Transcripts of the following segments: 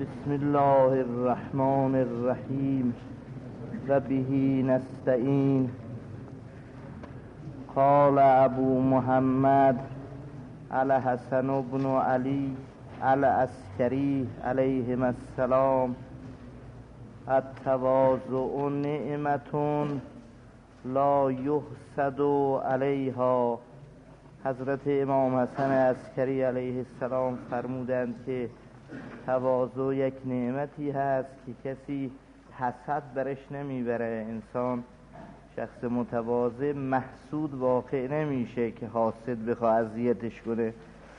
بسم الله الرحمن الرحیم و به نستعین. قال ابو محمد الحسن بن علی العسکری علیهم السلام: التواضع نعمة لا یحسد علیها. حضرت امام حسن عسکری علیه السلام فرمودند که تواضع یک نعمتی هست که کسی حسد برش نمیبره. انسان شخص متواضع محسود واقع نمیشه که حاسد بخواه اذیتش کنه.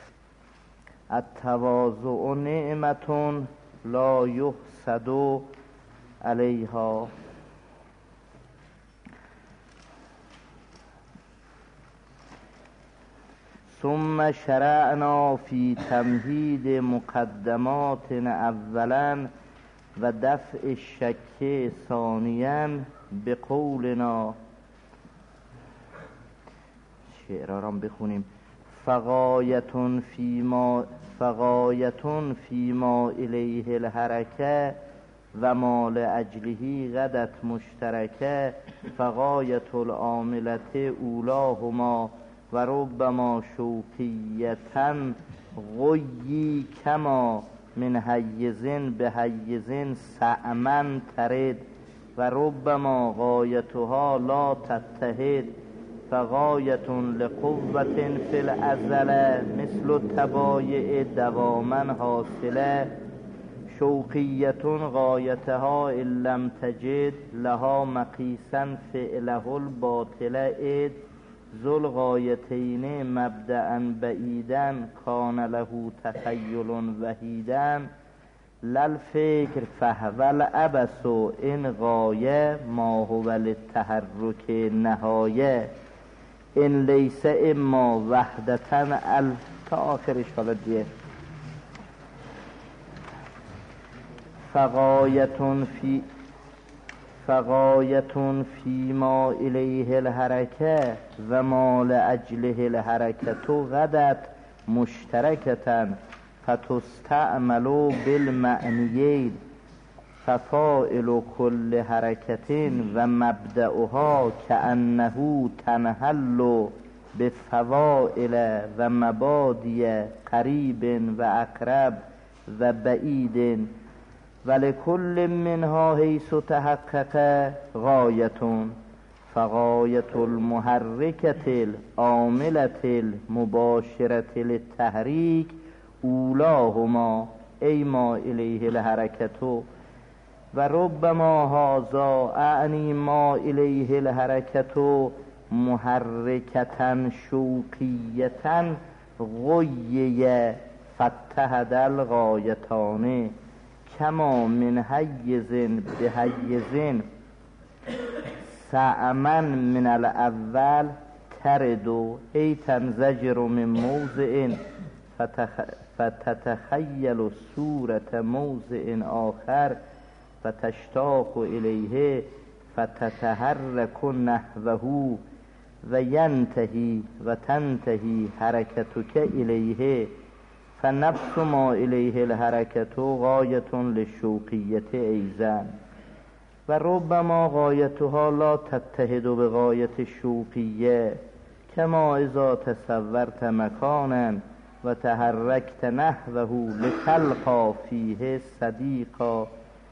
التواضع نعمة لا یحسد علیها. ثم شرعنا فی تمهید مقدمات اولا و دفع الشک ثانیا بقولنا. شعرارم بخونیم: فغایة فیما الیه الحرکه و ما لاجله غدت مشترکه. فغایة العاملة اولاهما و ربما شوقیتا غیی کما من حیزن به حیزن سعمن ترد و ربما غایتها لا تتحد. فغایت لقوة فی الازل مثل التبایع دواما حاصله. شوقیة غایتها ان لم تجد لها مقیسا فعله الباطل اد. ذو الغایتین مبدأ بعیدا کان له تخیل وحیدا. للفکر فهو العبث ان غایه ما هو للتحرک نهایه. ان لیس اما وحدتا تا آخرش. حالا دیگه فغایة فیما الیه الحرکه و ما لاجله الحرکه غدت مشترکتا فتستعمل بالمعنیین. ففاعل کل حرکة و مبدأها کأنه تنحل بفواعل و مبادی قریب و اقرب و بعید. ولکل منها حیث تحقق غایة. فغایة المحرکة العاملة المباشرة للتحریک اولاهما ای ما الیه الحرکة. و ربما هذا اعنی ما الیه الحرکة محرکة شوقیة غیه فاتحد الغایتان کما من حیز به حیز سعمن من الاول ترد ای تنزجر من موضع فتتخیل صورت موضع آخر فتشتاق الیه فتتحرک نحوه و ینتهی و تنتهی حرکتک الیه. فنفس ما الیه الحرکة غایة للشوقیة ایضا. و ربما غایتها لا تتحد بغایة الشوقیة کما اذا تصورت مکانا و تحرکت نحوه لتلقا فیه صدیقا.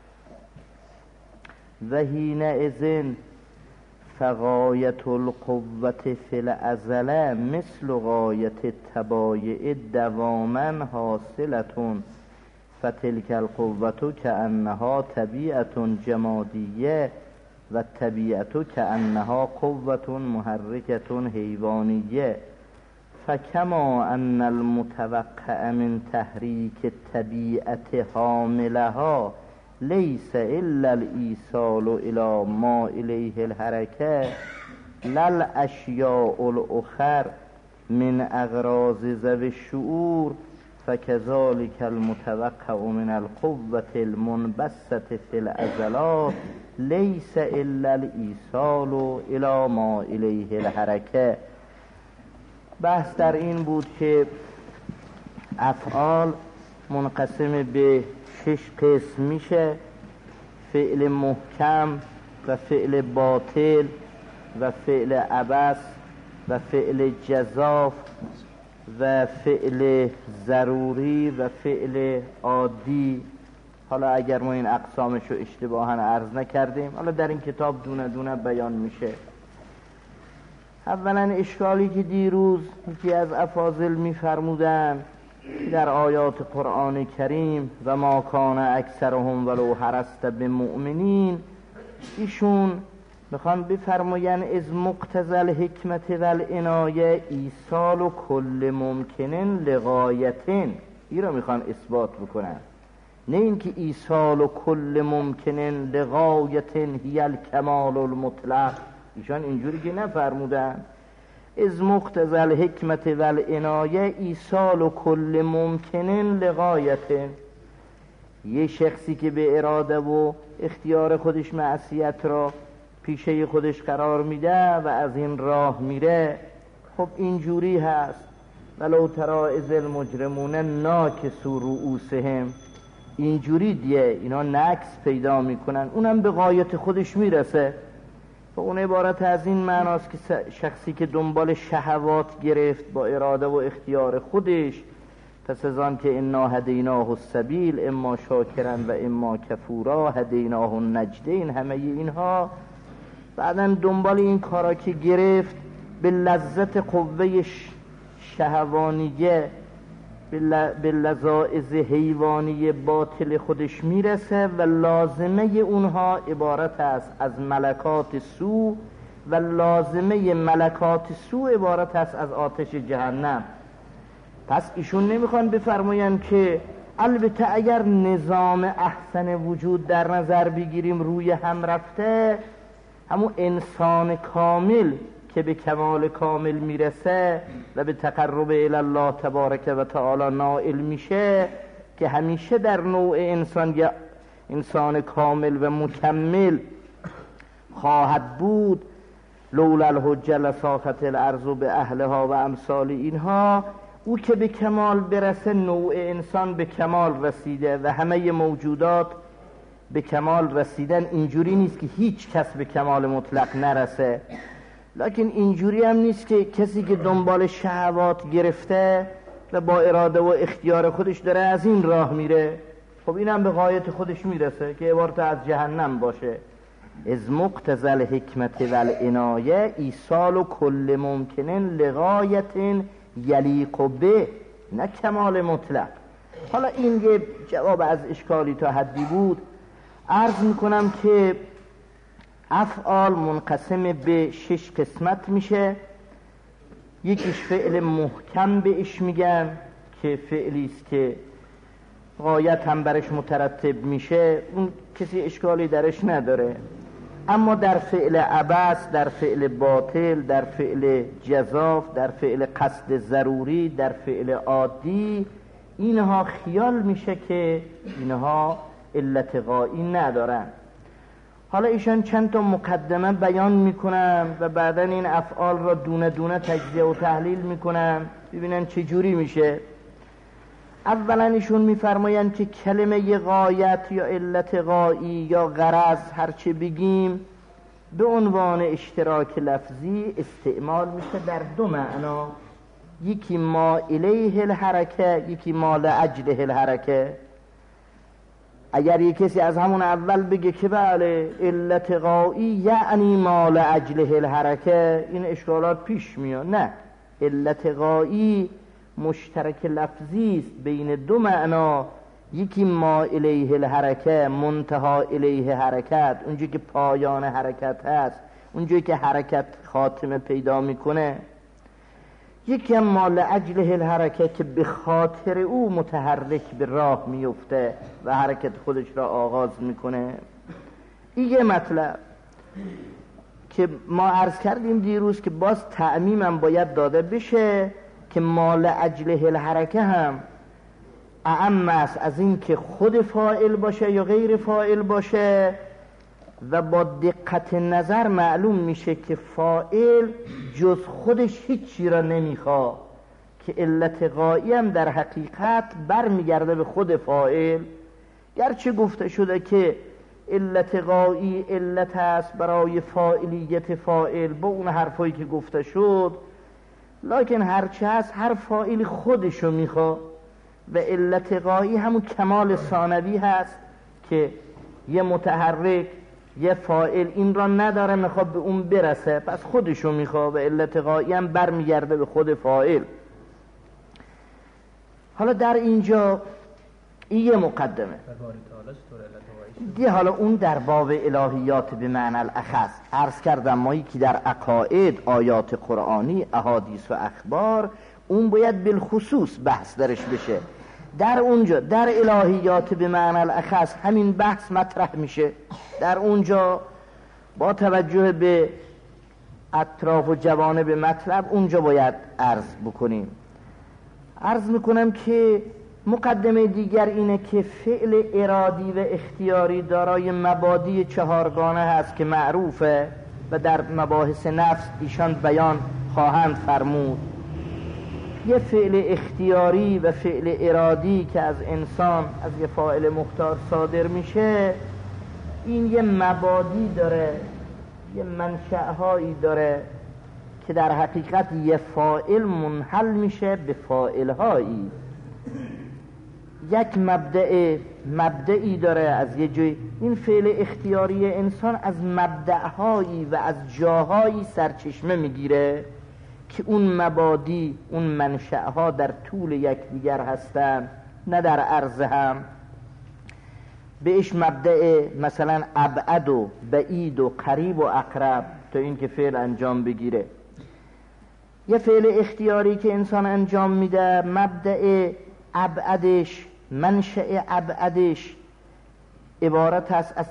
و حینئذ فغایة القوة فی الازل مثل غایة التبایع دواما حاصلة. فتلك القوة كأنها طبیعة جمادیه و الطبیعة كأنها قوة محرکة حیوانیه. فكما أن المتوقع من تحریک الطبیعة حاملها لیس الا الایصال الى ما الیه الحرکه للاشیاء الاخر من اغراض ذوی الشعور. فكذلك المتوقع من القوة المنبسطة في العضلات لیس الا الایصال الى ما الیه الحرکه. بحث در این بود که افعال منقسم به 6 قسم میشه: فعل محکم و فعل باطل و فعل عبث و فعل جزاف و فعل ضروری و فعل عادی. حالا اگر ما این اقسامشو اشتباها عرض نکردیم، حالا در این کتاب دونه دونه بیان میشه. اولا اشکالی که دیروز یکی از افاضل میفرمودن در آیات قرآن کریم و ما کان اکثرهم ولو حرصت بمؤمنین، ایشون میخوان بفرماین از مقتضی الحکمت والعنایه ایصال کل ممکنن لغایتن، این رو میخوان اثبات بکنن، نه اینکه ایصال کل ممکنن لغایتن هی الکمال المطلق. ایشان اینجوری که نفرمودن. از مقتضی الحکمت والعنایه ایصال کل ممکنن لغایتن، یه شخصی که به اراده و اختیار خودش معصیت را پیشه خودش قرار میده و از این راه میره، خب اینجوری هست. ولو تری اذ المجرمون ناکسوا رؤوسهم، اینجوری دیه اینا نقص پیدا میکنن، اونم به غایت خودش میرسه. و اون عبارت از این معناست که شخصی که دنبال شهوات گرفت با اراده و اختیار خودش، پس از آن که انا هدیناه السبیل اما شاکرا و اما کفورا هدیناه النجدین، همه اینها بعدن دنبال این کارا که گرفت به لذت قوه شهوانیه، به لذائذ حیوانی باطل خودش میرسه و لازمه اونها عبارت است از ملکات سو و لازمه ملکات سو عبارت است از آتش جهنم. پس ایشون نمیخوان بفرماین که البته اگر نظام احسن وجود در نظر بگیریم روی هم رفته، همون انسان کامل که به کمال کامل میرسه و به تقرب الی الله تبارک و تعالی نائل میشه، که همیشه در نوع انسان یا انسان کامل و مکمل خواهد بود. لولا الحجه لساخت الارض به اهلها و امثال اینها، او که به کمال برسه نوع انسان به کمال رسیده و همه موجودات به کمال رسیدن. اینجوری نیست که هیچ کس به کمال مطلق نرسه، لکن اینجوری هم نیست که کسی که دنبال شهوات گرفته و با اراده و اختیار خودش داره از این راه میره، خب این هم به غایت خودش میرسه که عبارت از جهنم باشه. از مقتضی الحکمت والعنایه ایصال کل ممکنن لغایت یلیق به، نه کمال مطلق. حالا این یه جواب از اشکالی تا حدی بود. عرض میکنم که افعال منقسم به 6 قسمت میشه. یکیش فعل محکم بهش میگن که فعلیست که غایت هم برش مترتب میشه، اون کسی اشکالی درش نداره. اما در فعل عبث، در فعل باطل، در فعل جزاف، در فعل قصد ضروری، در فعل عادی، اینها خیال میشه که اینها علت غایی ندارن. حالا ایشان چند تا مقدمه بیان میکنن و بعدا این افعال را دونه دونه تجزیه و تحلیل میکنن ببینن چه جوری میشه. اولا ایشون میفرماین که کلمه غایت یا علت غایی یا غرض هرچه بگیم به عنوان اشتراک لفظی استعمال میشه در 2 معنا، یکی ما الیه الحرکه، یکی ما لاجله الحرکه. اگر یک کسی از همون اول بگه که بله علت غایی یعنی ما لاجله الحرکه، این اشکالات پیش میاد. نه، علت غایی مشترک لفظی است بین 2 معنا، یکی ما الیه الحرکه، منتها الیه حرکت، اونجایی که پایان حرکت هست، اونجایی که حرکت خاتمه پیدا میکنه. یکی هم ما لاجله الحرکه که به خاطر او متحرک به راه میفته و حرکت خودش را آغاز میکنه. این یه مطلب که ما عرض کردیم دیروز که باز تعمیمم باید داده بشه که ما لاجله الحرکه هم اعم است از این که خود فاعل باشه یا غیر فاعل باشه، و با دقت نظر معلوم میشه که فاعل جز خودش هیچی را نمیخواد، که علت غایی هم در حقیقت برمیگرده به خود فاعل گرچه گفته شده که علت غایی علت است برای فاعلیت فاعل با اون حرفایی که گفته شد، لکن هرچه هست هر فاعلی خودشو میخواد و علت غایی همون کمال ثانوی هست که یه متحرک یه فاعل این را نداره میخواد به اون برسه، پس خودشو میخواد و علت غایی هم برمیگرده به خود فاعل. حالا در اینجا این یه مقدمه دیگه. حالا اون در باب الهیات به معنی الاخص عرض کردم، مایی که در عقاید آیات قرآنی احادیث و اخبار اون باید بالخصوص بحث درش بشه. در اونجا در الهیات به معنی الاخص همین بحث مطرح میشه. در اونجا با توجه به اطراف و جوانب مطلب اونجا باید عرض بکنیم. عرض میکنم که مقدمه دیگر اینه که فعل ارادی و اختیاری دارای مبادی چهارگانه هست که معروفه و در مباحث نفس ایشان بیان خواهند فرمود. یه فعل اختیاری و فعل ارادی که از انسان از یه فاعل مختار صادر میشه، این یه مبادی داره، یه منشأهایی داره که در حقیقت یه فاعل منحل میشه به فاعلهایی. یک مبدعی داره از یه جای. این فعل اختیاری انسان از مبدعهایی و از جاهایی سرچشمه میگیره که اون مبادی اون منشأها در طول یکدیگر هستن نه در عرض هم. بهش مبدع مثلا ابعد و بعید و قریب و اقرب تا این که فعل انجام بگیره. یه فعل اختیاری که انسان انجام میده، مبدع ابعدش منشأ ابعدش عبارت است از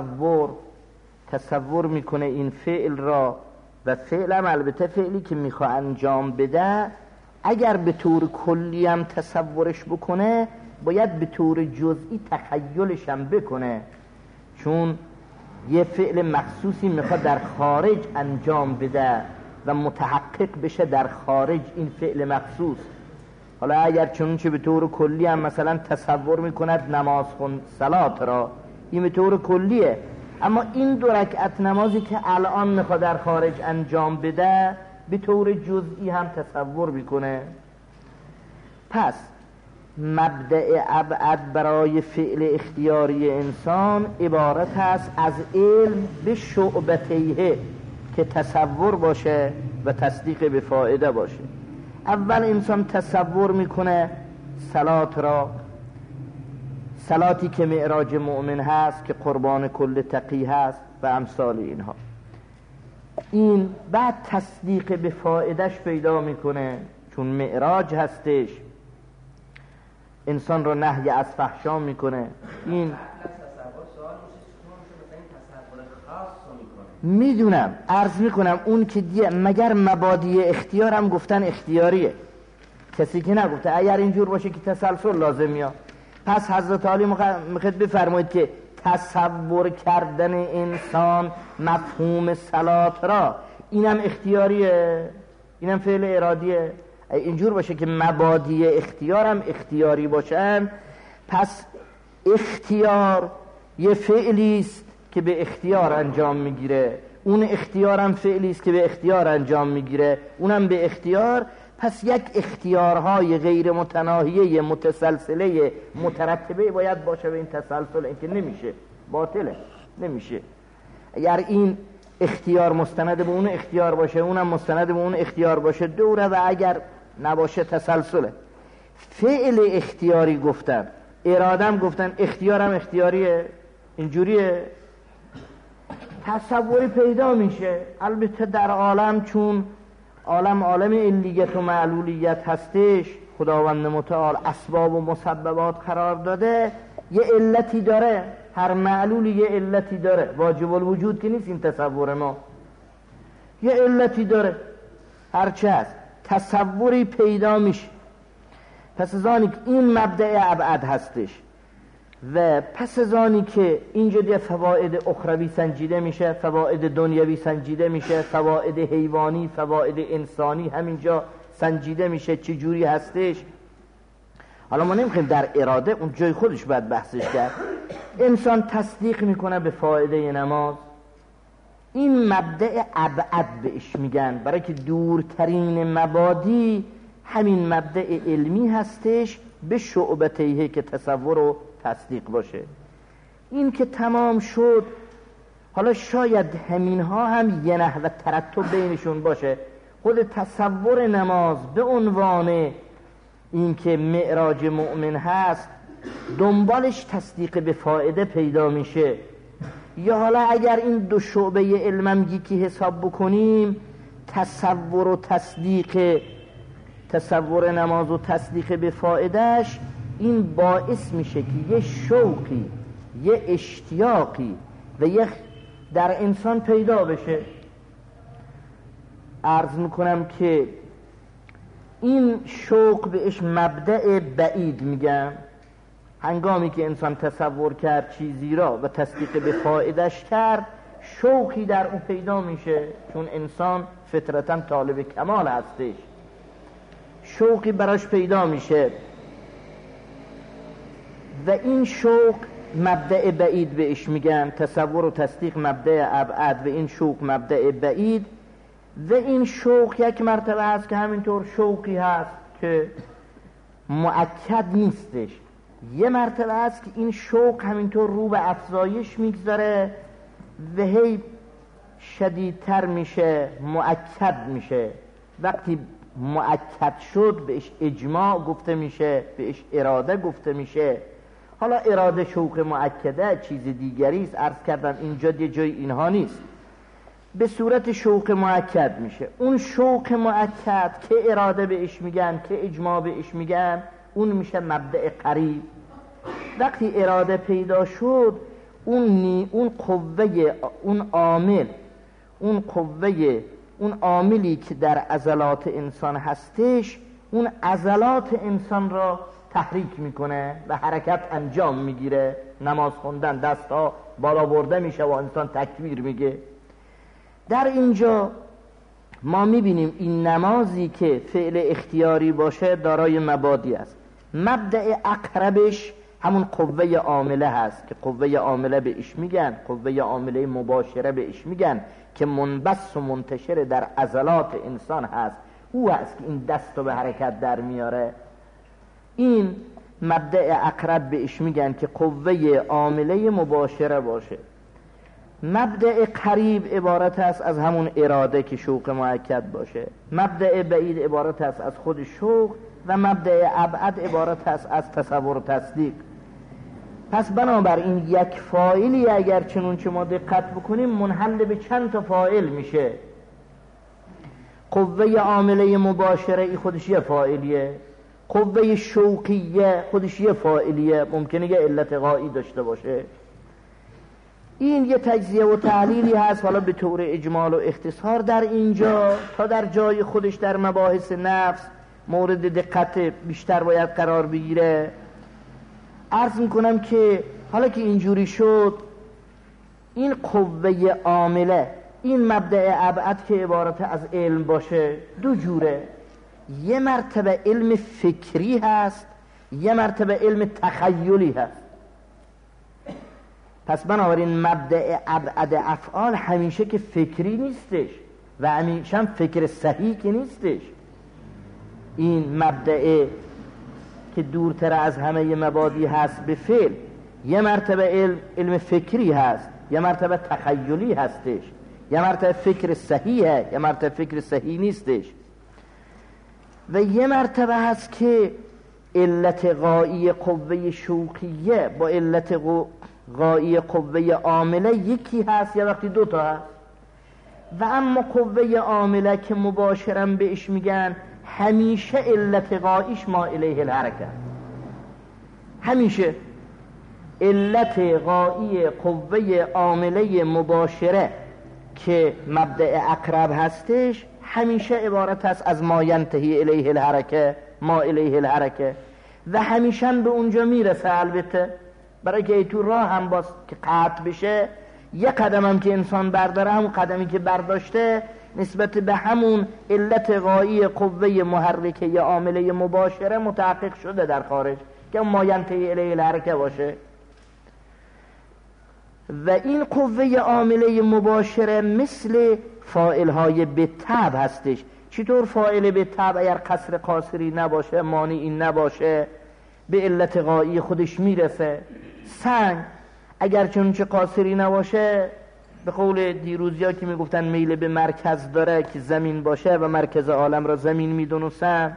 تصور میکنه این فعل را و فعل هم البته فعلی که میخواه انجام بده اگر به طور کلی هم تصورش بکنه باید به طور جزئی تخیلش هم بکنه، چون یه فعل مخصوصی میخواد در خارج انجام بده و متحقق بشه در خارج این فعل مخصوص. حالا اگر چنانچه به طور کلی هم مثلا تصور میکند نماز خون صلات را، این به طور کلیه، اما این 2 رکعت نمازی که الان میخواد در خارج انجام بده به طور جزئی هم تصور میکنه. پس مبدأ ابعد برای فعل اختیاری انسان عبارت است از علم به شعبتیه که تصور باشه و تصدیق به فائده باشه. اول انسان تصور میکنه صلات را، صلاتی که معراج مؤمن هست که قربان کل تقی هست و امثال اینها. این بعد تصدیق به فائدهش پیدا میکنه، چون معراج هستش انسان رو نهی از فحشا میکنه. این میدونم عرض میکنم اون که دیگه مگر مبادی اختیار هم گفتن اختیاریه، کسی که نگفته اگر اینجور باشه که تسلسل لازمیه. پس حضرت علی میخواد بفرمایید که تصور کردن انسان مفهوم صلات را اینم اختیاریه، اینم فعل ارادیه. اینجور باشه که مبادی اختیار هم اختیاری باشن، پس اختیار یه فعلی است که به اختیار انجام میگیره، اون اختیار هم فعلی است که به اختیار انجام میگیره، اونم به اختیار. پس یک اختیارهای غیر متناهیه متسلسله مترتبه باید باشه به این تسلسل، این که نمیشه، باطله، نمیشه. اگر این اختیار مستند به اون اختیار باشه اونم مستند به اون اختیار باشه دوره، و اگر نباشه تسلسله. فعل اختیاری گفتن، ارادم گفتن، اختیارم اختیاریه، اینجوریه. تصوری پیدا میشه. البته در عالم چون عالم علیت و معلولیت هستش، خداوند متعال اسباب و مسببات قرار داده، یه علتی داره، هر معلولی یه علتی داره، واجب الوجود که نیست این تصور ما، یه علتی داره، هرچه هست تصوری پیدا میشه. پس از آنی که این مبدأ ابعد هستش و پس از آنی که اینجا دیگه فواید اخروی سنجیده میشه، فواید دنیوی سنجیده میشه، فواید حیوانی، فواید انسانی همینجا سنجیده میشه چه جوری هستش. حالا ما نمیخوایم در اراده، اون جای خودش باید بحثش کرد. انسان تصدیق میکنه به فایده نماز، این مبدأ ابعد بهش میگن، برای که دورترین مبادی همین مبدأ علمی هستش به شعبتیه که تصور و تصدیق باشه. این که تمام شد، حالا شاید همینها هم یه نحو ترتب بینشون باشه. خود تصور نماز به عنوان این که معراج مؤمن هست، دنبالش تصدیق به فایده پیدا میشه. یا حالا اگر این دو شعبه علمم یکی حساب بکنیم، تصور و تصدیق، تصور نماز و تصدیق به فایدهش، این باعث میشه که یه شوقی، یه اشتیاقی و یه در انسان پیدا بشه. عرض میکنم که این شوق بهش مبدأ بعید میگم. هنگامی که انسان تصور کرد چیزی را و تصدیق به فایدهش کرد، شوقی در اون پیدا میشه، چون انسان فطرتاً طالب کمال هستش، شوقی براش پیدا میشه و این شوق مبدأ بعید بهش میگن. تصور و تصدیق مبدأ ابعد و این شوق مبدأ بعید. و این شوق یک مرتبه هست که همینطور شوقی هست که مؤکد نیستش، یه مرتبه هست که این شوق همینطور رو به افزایش میگذاره و هی شدیدتر میشه، مؤکد میشه. وقتی مؤکد شد بهش اجماع گفته میشه، بهش اراده گفته میشه. حالا اراده شوق مؤکده چیز دیگری است، عرض کردم اینجا یه جای اینها نیست. به صورت شوق مؤکد میشه. اون شوق مؤکد که اراده بهش میگن، که اجماع بهش میگن، اون میشه مبدأ قریب. وقتی اراده پیدا شد، اون قوه، اون عامل، اون قوه، اون عاملی که در عضلات انسان هستش، اون عضلات انسان را تحریک میکنه و حرکت انجام میگیره. نماز خوندن، دست ها بالا برده میشه و انسان تکبیر میگه. در اینجا ما میبینیم این نمازی که فعل اختیاری باشه دارای مبادی است. مبدأ اقربش همون قوه عامله هست که قوه عامله بهش میگن، قوه عامله مباشره بهش میگن، که منبث و منتشر در عضلات انسان هست. او هست که این دست رو به حرکت در میاره. این مبدأ اقرب بهش میگن که قوه عامله مباشره باشه. مبدأ قریب عبارت است از همون اراده که شوق مؤکد باشه. مبدأ بعید عبارت است از خود شوق و مبدأ ابعد عبارت است از تصور و تصدیق. پس بنابراین یک فاعلی اگر چنون که ما دقت بکنیم منحل به چند تا فاعل میشه. قوه عامله مباشره ای خودش یه فاعلیه، قوه شوقیه خودش یه فاعلیه، ممکنه یه علت غایی داشته باشه. این یه تجزیه و تحلیلی هست، حالا به طور اجمال و اختصار در اینجا تا در جای خودش در مباحث نفس مورد دقت بیشتر باید قرار بگیره. عرض میکنم که حالا که اینجوری شد، این قوه عامله، این مبدأ ابعد که عبارت از علم باشه دو جوره. یه مرتبه علم فکری هست، یه مرتبه علم تخیلی هست. پس بنابراین مبدأ ابعد افعال همیشه که فکری نیستش و همیشه هم فکر صحیح که نیستش. این مبدأ که دورتر از همه مبادی هست به فعل، یه مرتبه علم فکری هست، یه مرتبه تخیلی هستش، یه مرتبه فکر صحیحه، یه مرتبه فکر صحیح نیستش. و یه مرتبه هست که علت غایی قوه شوقیه با علت غایی قوه عامله یکی هست، یا وقتی دو تا هست. و اما قوه عامله که مباشرا بهش میگن، همیشه علت غایش ما الیه الحرکت. همیشه علت غایی قوه عامله مباشره که مبدأ اقرب هستش همیشه عبارت است از ما ینتهی الیه الحرکه، ما الیه الحرکه، و همیشه به اونجا میرسه. البته برای که تو راه هم باز که قطع بشه، یه قدم هم که انسان برداره همون قدمی که برداشته نسبت به همون علت غایی قوه محرکه یا عامله مباشره متحقق شده در خارج که ماینته الیه الحرکه باشه. و این قوه عامله مباشره مثل فاعلهای بالطبع هستش. چطور فاعل بالطبع اگر قصر قاصری نباشه، مانعی نباشه، به علت غایی خودش میرسه؟ سنگ اگر چنانچه قاصری نباشه، به قول دیروزیا که میگفتن میل به مرکز داره که زمین باشه و مرکز عالم را زمین میدونستن،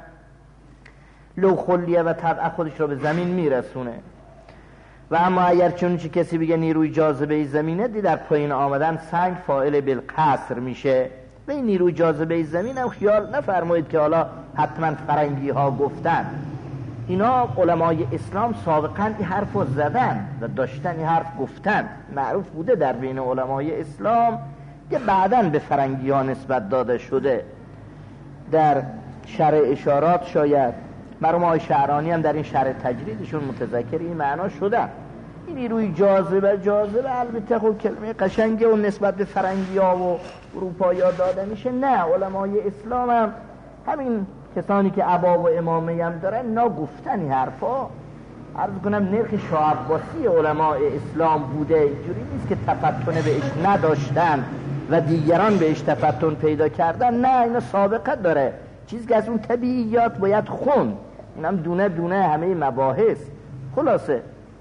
لو خلیه و طبع خودش را به زمین میرسونه. و اما اگر چنانچه کسی بگه نیروی جاذبه زمینه، دی در پایین آمدن سنگ فاعل بالقصر میشه. و این نیروی جاذبه زمین هم خیال نفرمایید که حالا حتما فرنگی ها گفتن. اینا علمای اسلام سابقا این حرف رو زدن و داشتن این حرف گفتن، معروف بوده در بین علمای اسلام که بعداً به فرنگی ها نسبت داده شده. در شرح اشارات شاید مرحوم آقای شعرانی هم در این شرح تجریدشون متذکر این معنا شدن. این نیروی جاذبه البته خب کلمه قشنگه و نسبت به فرنگی ها و اروپایی ها داده میشه. نه، علمای اسلام هم همین کسانی که عبا و امامه هم دارن نا گفتن این حرفا. عرض کنم نرخ شاه عباسی علماء اسلام بوده، اینجوری نیست که تفتن بهش نداشتن و دیگران بهش تفتن پیدا کردن. نه، اینا سابقه داره، چیزی که از اون طبیعیات باید خون. اینم دونه دونه همه مباحث. خلاصه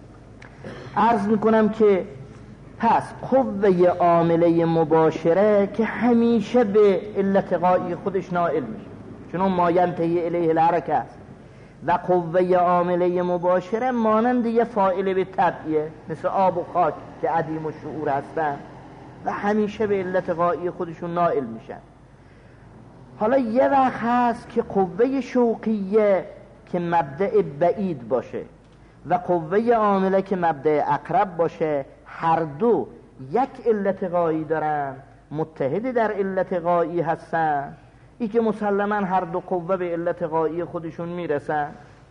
عرض میکنم که پس قوه عامله مباشره که همیشه به علت غایی خودش نائل میشه، چون ماینته الیه الحرکه است، و قوه عامله مباشره مانند یه فاعل به طبعیه، مثل آب و خاک که عدیم و شعور هستن و همیشه به علت غایی خودشون نائل میشن. حالا یه وقت هست که قوه شوقیه که مبدأ بعید باشه و قوه عامله که مبدأ اقرب باشه، هر دو یک علت غایی دارن، متحد در علت غایی هستن. ای که مسلما هر دو قوه به علت غایی خودشون میرسن.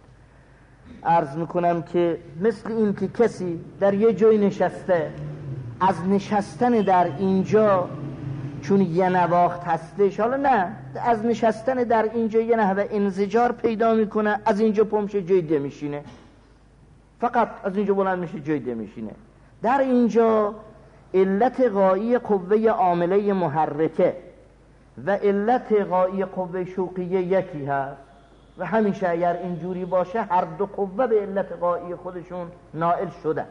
عرض میکنم که مثل این که کسی در یه جای نشسته، از نشستن در اینجا چون یه نواخت هستش، حالا نه، از نشستن در اینجا یه نحوه انزجار پیدا میکنه، از اینجا پمشه جای ده میشینه، فقط از اینجا بلند میشه جای ده میشینه. در اینجا علت غایی قوه عامله محرکه و علت غایی قوه شوقیه یکی هست و همیشه اگر اینجوری باشه هر دو قوه به علت غایی خودشون نائل شده.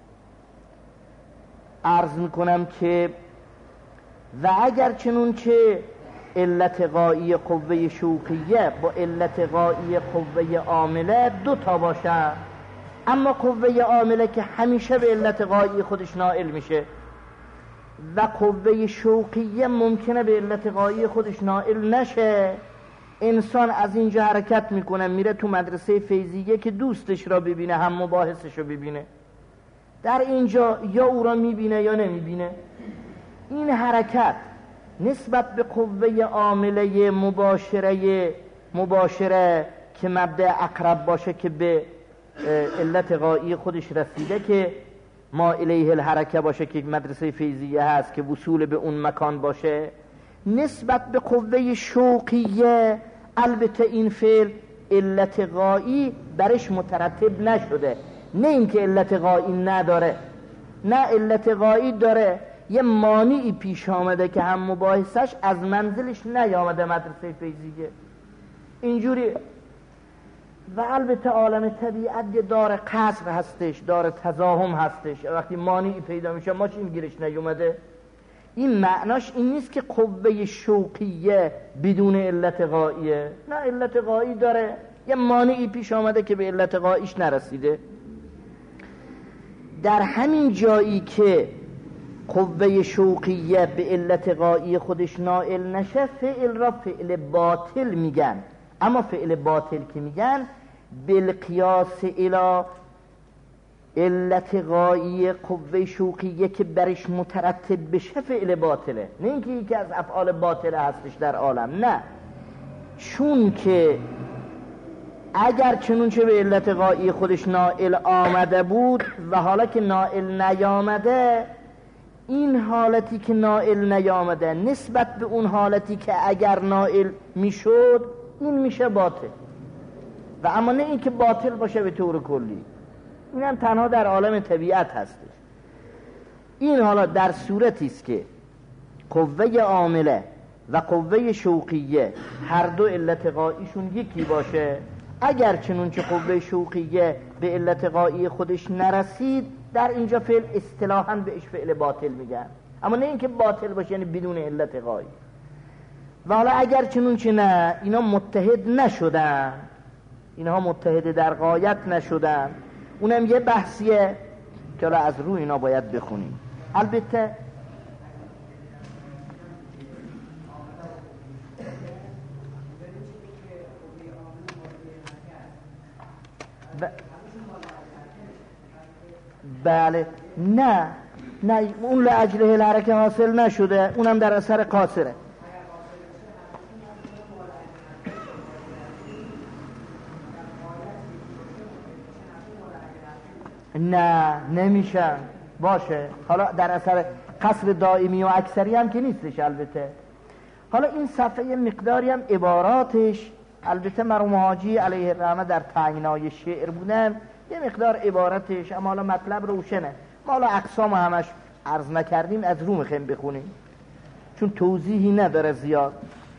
عرض میکنم که و اگر چنون که علت غایی قوه شوقیه با علت غایی قوه عامله دو تا باشه، اما قوه عامله که همیشه به علت غایی خودش نائل میشه و قوه شوقیه ممکنه به علت غایی خودش نائل نشه، انسان از اینجا حرکت میکنه میره تو مدرسه فیضیه که دوستش را ببینه، هم مباحثش را ببینه. در اینجا یا او را میبینه یا نمیبینه. این حرکت نسبت به قوه عامله مباشره که مبدأ اقرب باشه که به علت غایی خودش رسیده که ما الیه الحرکه باشه که مدرسه فیضیه هست که وصول به اون مکان باشه، نسبت به قوه شوقیه البته این فعل علت غایی برش مترتب نشده. نه اینکه علت غایی نداره، نه علت غایی داره، یه مانعی پیش آمده که هم مباحثش از منزلش نیامده مدرسه فیضیه اینجوری. و البته عالم طبیعت یه دار قصر هستش، دار تزاحم هستش، وقتی مانعی پیدا میشه ماشین گیرش نیومده. این معناش این نیست که قوه شوقیه بدون علت غاییه، نه، علت غایی داره، یه مانعی پیش آمده که به علت غاییش نرسیده. در همین جایی که قوه شوقیه به علت غایی خودش نائل نشه، فعل را فعل باطل میگن. اما فعل باطل که میگن بالقیاس الی علت غایی قوه شوقیه که برش مترتب بشه فعل باطله، نه اینکه یکی از افعال باطله هستش در عالم، نه. چون که اگر چنونچه به علت غایی خودش نائل آمده بود و حالا که نائل نیامده، این حالتی که نائل نیامده نسبت به اون حالتی که اگر نائل میشد این میشه باطل، و اما نه این که باطل باشه به طور کلی، این هم تنها در عالم طبیعت هستش. این حالا در صورتی است که قوه عامله و قوه شوقیه هر دو علت غاییشون یکی باشه، اگر چنونچه قوه شوقیه به علت غایی خودش نرسید در اینجا فعل اصطلاحاً بهش فعل باطل میگن، اما نه اینکه باطل باشه یعنی بدون علت غایی. و حالا اگر چنونچه نه، اینا متحد نشدن، اینها متحد در غایت نشدن، اونم یه بحثیه که حالا از روی اینا باید بخونیم. البته بله نه اون لاجل الحرکه حاصل نشده، اونم در اثر قاصره. نه نمیشن باشه، حالا در اثر قصر دائمی و اکثری هم که نیستش. البته حالا این صفحه مقداری هم عباراتش، البته مرحوم حاجی علیه الرحمه در تعیینای شعر بودن، یه مقدار عبارتش، اما حالا مطلب روشنه. ما حالا اقسام همش عرض نکردیم، از رو میخوایم بخونیم چون توضیحی نداره زیاد.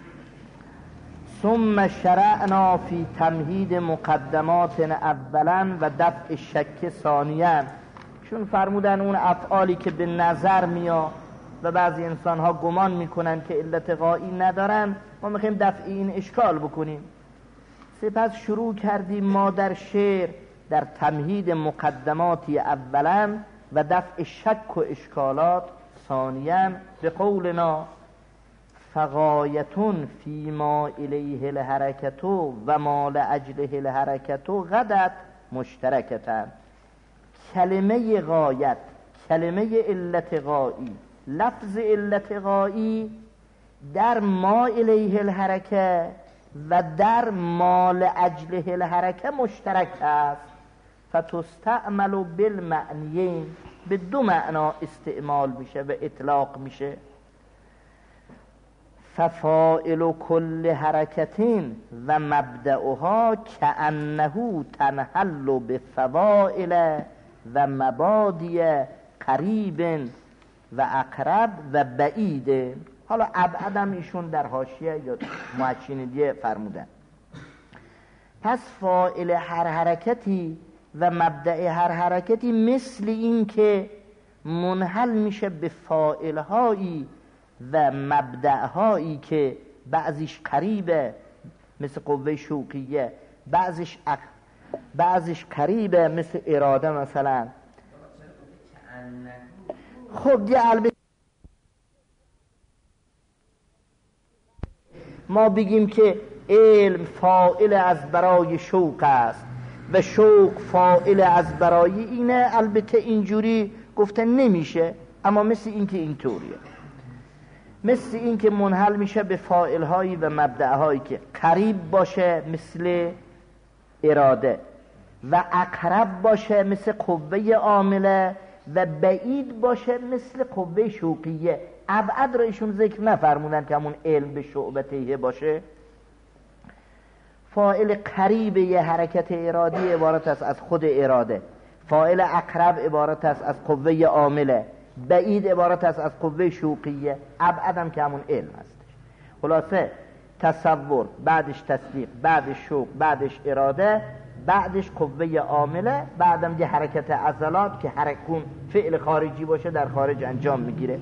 ثم شرعنا فی تمهید مقدمات اولا و دفع شک ثانیا، چون فرمودن اون افعالی که به نظر میاد و بعضی انسان ها گمان میکنن که علت غایی ندارن، ما میخوایم دفع این اشکال بکنیم. سپس شروع کردیم ما در شعر در تمهید مقدماتی اولا و دفع شک و اشکالات ثانیا به قولنا فغایتون فی ما الیه الحرکتو و ما لاجله الحرکتو غدت مشترکتن. کلمه غایت، کلمه علت غایی، لفظ علت غایی در ما الیه الحرکه و در ما لاجله الحرکه مشترک است. فتستعمل بالمعنیین، به دو معنا استعمال میشه و اطلاق میشه. ففاعل کل حرکتین و مبدأها کأنه تنحل بفواعل و مبادی قریب و اقرب و بعید. حالا ابعدم ایشون در حاشیه یا محشیندیه فرمودن. پس فاعل هر حرکتی و مبدأ هر حرکتی مثل این که منحل میشه به فاعلهایی و مبدأهایی که بعضیش قریبه مثل قوه شوقیه، بعضیش قریبه مثل اراده مثلا. خب دیگه البته ما بگیم که علم فاعل از برای شوق است و شوق فاعل از برای اینه، البته اینجوری گفته نمیشه، اما مثل این که اینطوریه، مثل این که منحل میشه به فاعلهایی و مبدأهایی که قریب باشه مثل اراده و اقرب باشه مثل قوه عامله و بعید باشه مثل قوه شوقیه. ابعد را ایشون ذکر نفرمودن که همون علم به شعبته باشه. فاعل قریب یه حرکت ارادی عبارت است از خود اراده، فاعل اقرب عبارت است از قوه عامله، بعید عبارت است از قوه شوقیه، ابعدم که همون علم هستش. خلاصه تصور، بعدش تصدیق، بعدش شوق، بعدش اراده، بعدش قوه عامله، بعدم یه حرکت عضلات که حرکون فعل خارجی باشه در خارج انجام میگیره.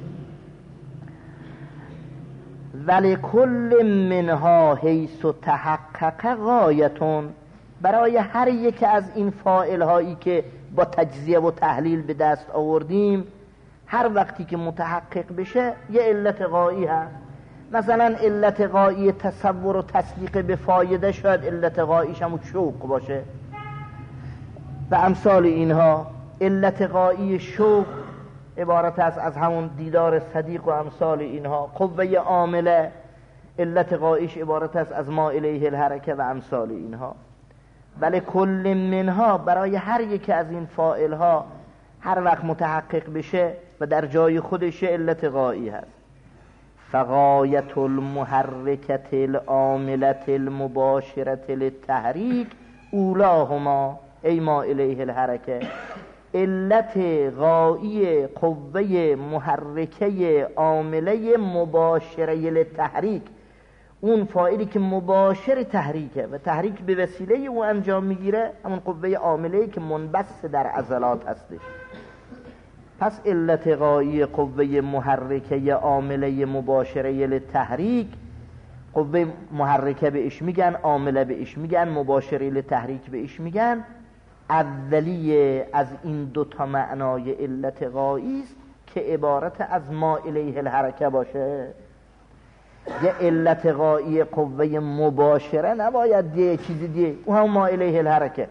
ولی کل منها حیث تحقق غایتون، برای هر یک از این فاعل هایی که با تجزیه و تحلیل به دست آوردیم هر وقتی که متحقق بشه یه علت غایی هست. مثلا علت غایی تصور و تصدیق به فایده شاید علت غاییش هم شوق باشه و امثال اینها. علت غایی شوق عبارت است از همون دیدار صدیق و امثال اینها. قوه عامله علت غاییش عبارت است از ما الیه الحرکه و امثال اینها. ولی کل منها، برای هر یک از این فاعل ها هر وقت متحقق بشه و در جای خودش علت غایی هست. فغایت المحرکت العاملت المباشرت للتحریک اولاهما ای ما الیه الحرکه. علت غایی قوه محرکه عامله مباشره للتحریک، اون فاعلی که مباشر تحریکه و تحریک به وسیله او انجام میگیره، همون قوه عامله که منبث در عضلات هستش. پس علت غایی قوه محرکه عامله مباشره للتحریک، قوه محرکه بهش میگن، عامله بهش میگن، مباشره للتحریک بهش میگن. اولیه از این دوتا معنای علت غایی است که عبارت از ما الیه الحرکه باشه. یه علت غایی قوه مباشره نباید یه چیزی دیگه، اون هم ما الیه الحرکه.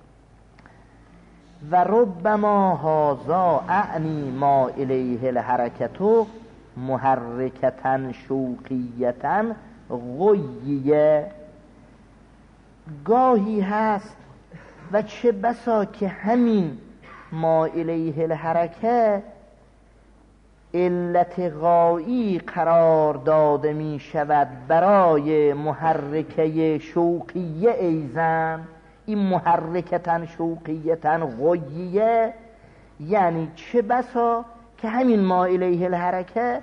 و ربما هازا اعنی ما الیه الحرکتو محرکتن شوقیتن غییه. گاهی هست و چه بسا که همین ما الیه الحرکه علت غایی قرار داده می شود برای محرکه شوقیه ایزن. این محرکتن شوقیتن غییه یعنی چه بسا که همین ما الیه الحرکه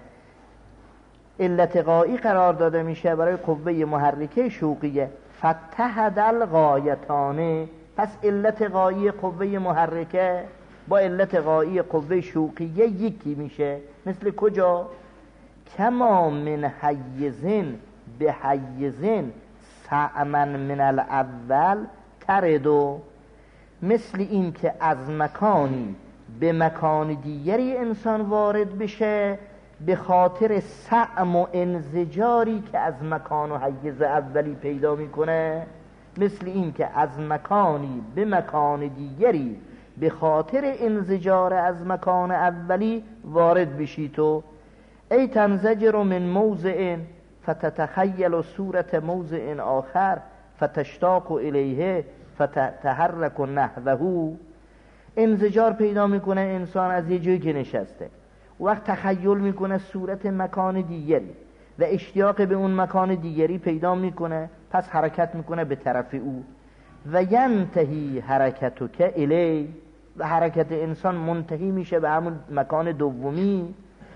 علت غایی قرار داده میشه برای قوه محرکه شوقیه. فتحد الغایتانه، پس علت غایی قوه محرکه با علت غایی قوه شوقیه یکی میشه. مثل کجا؟ کما من حیزن به حیزن سعمن من الاول تردو، مثل این که از مکانی به مکان دیگری انسان وارد بشه به خاطر سعم و انزجاری که از مکان و حیز اولی پیدا میکنه، مثل این که از مکانی به مکان دیگری به خاطر انزجار از مکان اولی وارد بشی تو. ای تنزجر من موضع فتتخیل صورت موضع آخر فتشتاق الیه فتتحرک نحوه. انزجار پیدا میکنه انسان از یه جایی که نشسته، وقت تخیل میکنه صورت مکان دیگری و اشتیاق به اون مکان دیگری پیدا میکنه، پس حرکت میکنه به طرف او. و ینتهی حرکتک الی، و حرکت انسان منتهی میشه به همون مکان دومی.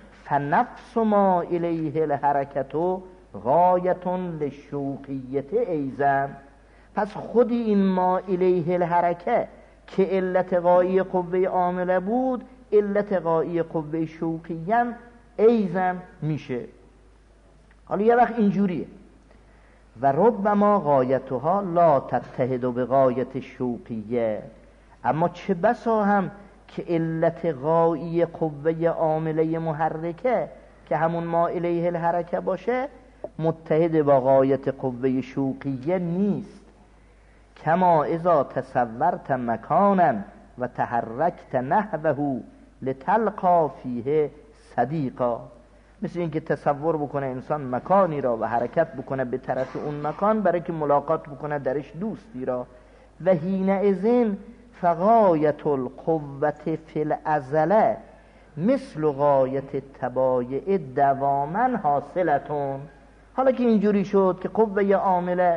فنفس ما الیه الحرکتو غایتون لشوقیت ایزن، پس خودی این ما الیه الحرکه که علت غایی قوه عامله بود علت غایی قوه شوقیه ایزن میشه. حالا یه وقت اینجوریه و ربما غایتها لا تتحد به غایت شوقیه، اما چه بسا هم که علت غایی قوه عامله محرکه که همون ما الیه الحرکه باشه متحد با غایت قوه شوقیه نیست. کما اذا تصورت مکانا و تحرکت نحوه لتلقا فیه صدیقا، مثل اینکه تصور بکنه انسان مکانی را و حرکت بکنه به طرف اون مکان برای که ملاقات بکنه درش دوستی را. و حینئذ فغایت القوة فی العضله مثل غایت التبایع دواما حاصلتون. حالا که اینجوری شد که قوه عامله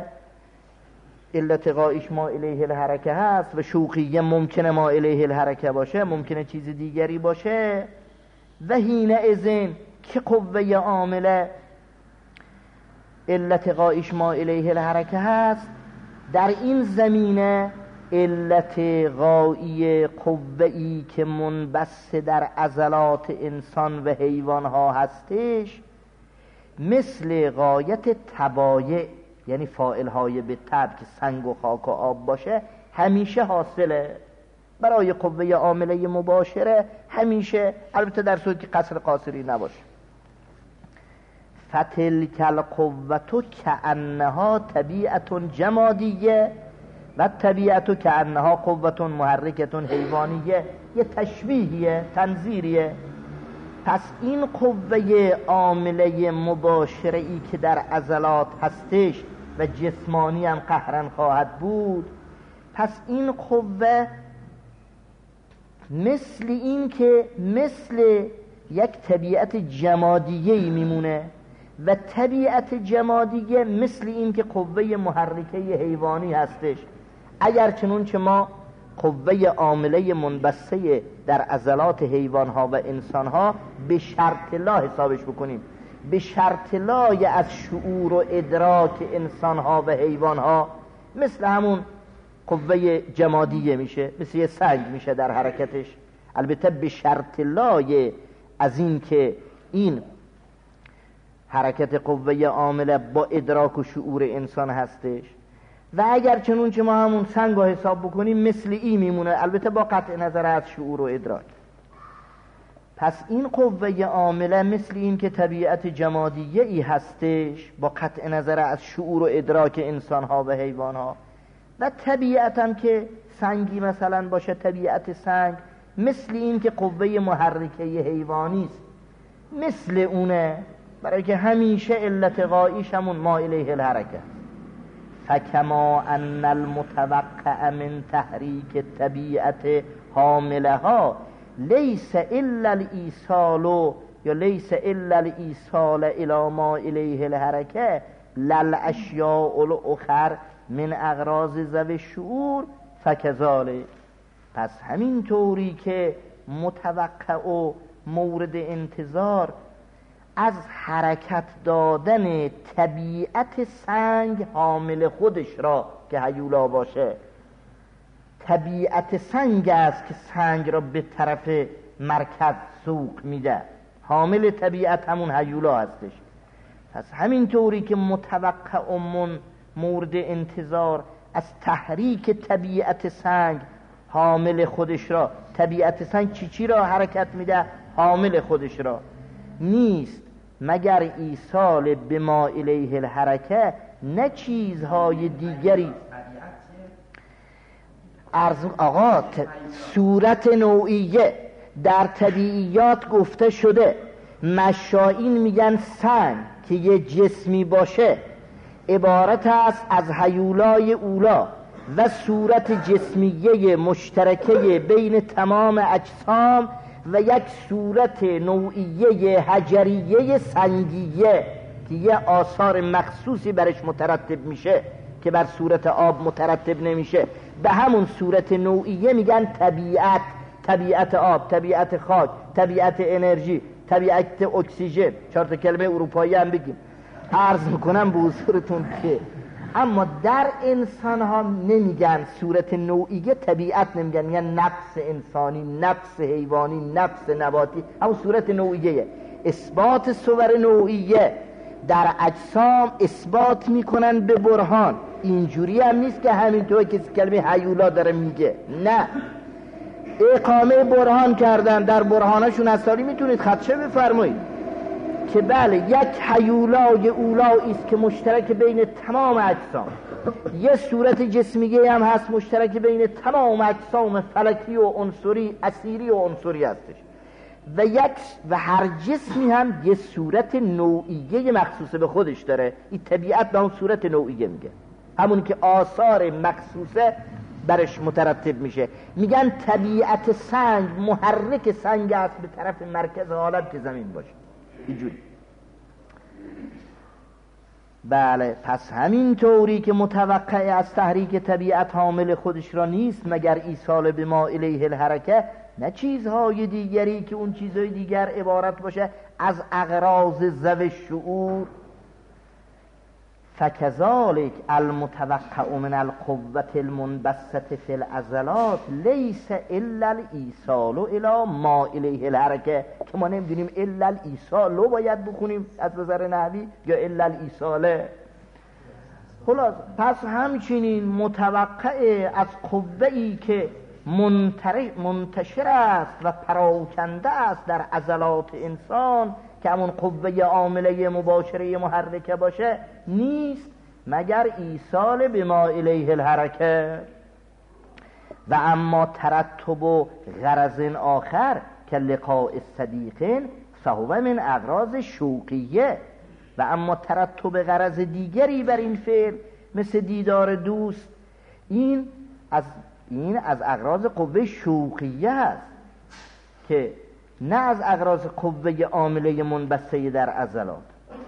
علت غایش ما الیه الحرکه هست و شوقیه ممکنه ما الیه الحرکه باشه، ممکنه چیز دیگری باشه. و حینئذ که قوه عامله علت غایش ما الیه الحرکه هست، در این زمینه علت غایی قوه‌ای که منبث در عضلات انسان و حیوان ها هستش مثل غایت تبایع، یعنی فاعل های به تب که سنگ و خاک و آب باشه، همیشه حاصله برای قوه عامله مباشره، همیشه، البته در صورتی که قصر قاصری نباشه. فتلک القوة کأنها طبیعت جمادیه و طبیعت کأنها قوة محرکت حیوانیه، یه تشبیهیه، تنظیریه. پس این قوه عامله مباشره ای که در عضلات هستش و جسمانی هم قهرن خواهد بود، پس این قوه مثل این که مثل یک طبیعت جمادیه‌ای میمونه و طبیعت جمادیه مثل این که قوه محرکه حیوانی هستش. اگر چنانچه ما قوه عامله منبثه در عضلات حیوانها و انسانها به شرط لا حسابش بکنیم، به شرط لای از شعور و ادراک انسانها و حیوانها مثل همون قوه جمادیه میشه، مثل یه سنگ میشه در حرکتش. البته به شرط لای از این که این حرکت قوه عامله با ادراک و شعور انسان هستش. و اگر چنونچه ما همون سنگ رو حساب بکنیم مثل این میمونه، البته با قطع نظر از شعور و ادراک. پس این قوه عامله مثل این که طبیعت جمادیه ای هستش با قطع نظر از شعور و ادراک انسان ها و حیوان ها. و طبیعت هم که سنگی مثلا باشه، طبیعت سنگ مثل این که قوه محرکه حیوانی است، مثل اونه، برای که همیشه علت غایش همون ما الیه الحرکه. فکما ان المتوقع من تحریک طبیعت حاملها لیس الا الایصال یا لیس الا الایصال الی ما الیه الحرکه للاشیاء الاخر من اغراض ذوی الشعور فکذالک. پس همین طوری که متوقع و مورد انتظار از حرکت دادن طبیعت سنگ حامل خودش را که هیولا باشه، طبیعت سنگ است که سنگ را به طرف مرکز سوق میده، حامل طبیعت همون هیولا هستش. پس همین طوری که متوقع و مورد انتظار از تحریک طبیعت سنگ حامل خودش را، طبیعت سنگ چی را حرکت میده؟ حامل خودش را نیست مگر ایصال به ما الیه الحرکه، نه چیزهای دیگری. آقا صورت نوعیه در طبیعیات گفته شده، مشائین میگن سنگ که یه جسمی باشه عبارت است از هیولای اولا و صورت جسمیه مشترکه بین تمام اجسام و یک صورت نوعیه حجریه سنگیه که یه آثار مخصوصی برش مترتب میشه که بر صورت آب مترتب نمیشه. به همون صورت نوعیه میگن طبیعت، طبیعت آب، طبیعت خاک، طبیعت انرژی، طبیعت اکسیژن. 4 کلمه اروپایی هم بگیم. عرض میکنم به حضورتون که اما در انسان ها نمیگن صورت نوعیه طبیعت، نمیگن، میگن نفس انسانی، نفس حیوانی، نفس نباتی، همون صورت نوعیه. اثبات صور نوعیه در اجسام اثبات میکنن به برهان. اینجوری هم نیست که همینطور کسی کلمه هیولا داره میگه، نه، اقامه برهان کردن. در برهانشون اصالی میتونید خدشه بفرمایید که بله یک هیولای اولایی است که مشترک بین تمام اجسام، یه صورت جسمیه هم هست مشترک بین تمام اجسام فلکی و عنصری، اثیری و عنصری هستش، و هر جسمی هم یه صورت نوعیه مخصوص به خودش داره. این طبیعت به اون صورت نوعیه میگه، همون که آثار مخصوصه برش مترتب میشه. میگن طبیعت سنگ محرک سنگ است به طرف مرکز عالم که زمین باشه. اینجوری. بله، پس همین طوری که متوقع از تحریک طبیعت حامل خودش را نیست مگر ایصال به ما الیه الحرکه، نه چیزهای دیگری که اون چیزهای دیگر عبارت باشه از اغراض ذوی شعور. فکذالک المتوقع من القوة المنبسطة فی العضلات لیس الا الایصال الی ما الیه الحرکه، که ما نمیدونیم الا الایصال رو باید بخونیم از نظر نحوی یا الا الایصال. خلاص پس همچنین متوقع از قوه‌ای که منتشر است و پراکنده است در عضلات انسان که همون قوه عامله مباشره محرکه باشه نیست مگر ایصال به ما الیه الحرکه. و اما ترتب و غرض آخر که لقاء الصدیق فهو من اغراض شوقیه. و اما ترتب غرض دیگری بر این فعل مثل دیدار دوست، این از اغراض قوه شوقیه هست که نه از اغراض قوه عامله منبثه در عضلات.